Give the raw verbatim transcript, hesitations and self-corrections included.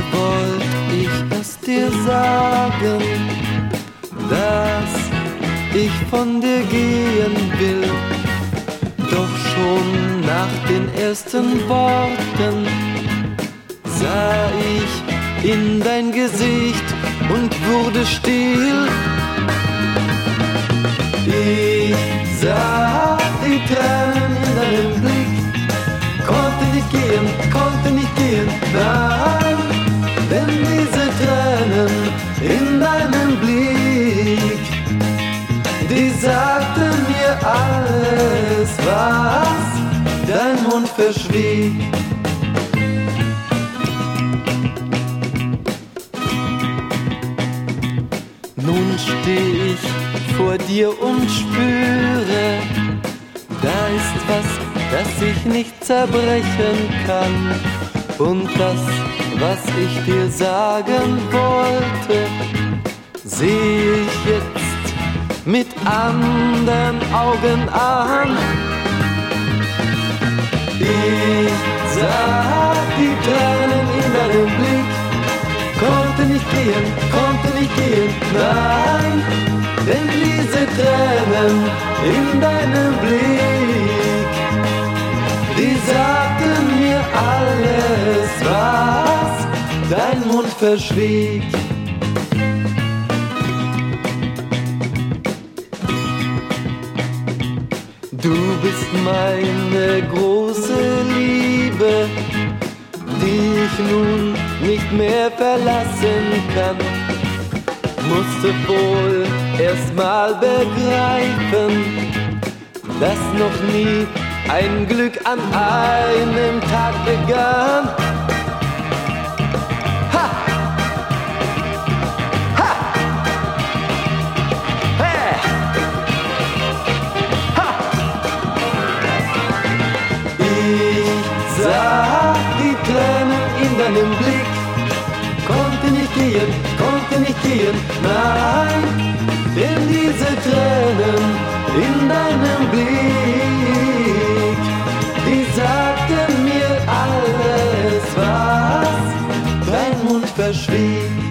wollt ich es dir sagen, dass ich von dir gehen will. Doch schon nach den ersten Worten sah ich in dein Gesicht und wurde still. Ich sah die Tränen in deinem Blick, konnte nicht gehen, konnte nicht gehen, nein, denn diese Tränen in deinem Blick, die sagten mir alles, was dein Mund verschwieg. Nun steh ich vor dir und spüre, da ist was, das ich nicht zerbrechen kann. Und das, was ich dir sagen wollte, seh ich jetzt mit anderen Augen an. Ich sah die Tränen in deinem Blick, konnte nicht gehen, konnte nicht gehen, nein, denn diese Tränen in deinem Blick, die sagten mir alles, was dein Mund verschwieg. Du bist meine große Liebe, die ich nun nicht mehr verlassen kann. Musste wohl erst mal begreifen, dass noch nie ein Glück an einem Tag begann. Ha! Ha! Hey! Ha! Ich sah die Tränen in deinem Blick, konnte nicht gehen, konnte nicht gehen, nein, denn diese Tränen in deinem Blick, die sagten mir alles, was dein Mund verschwieg.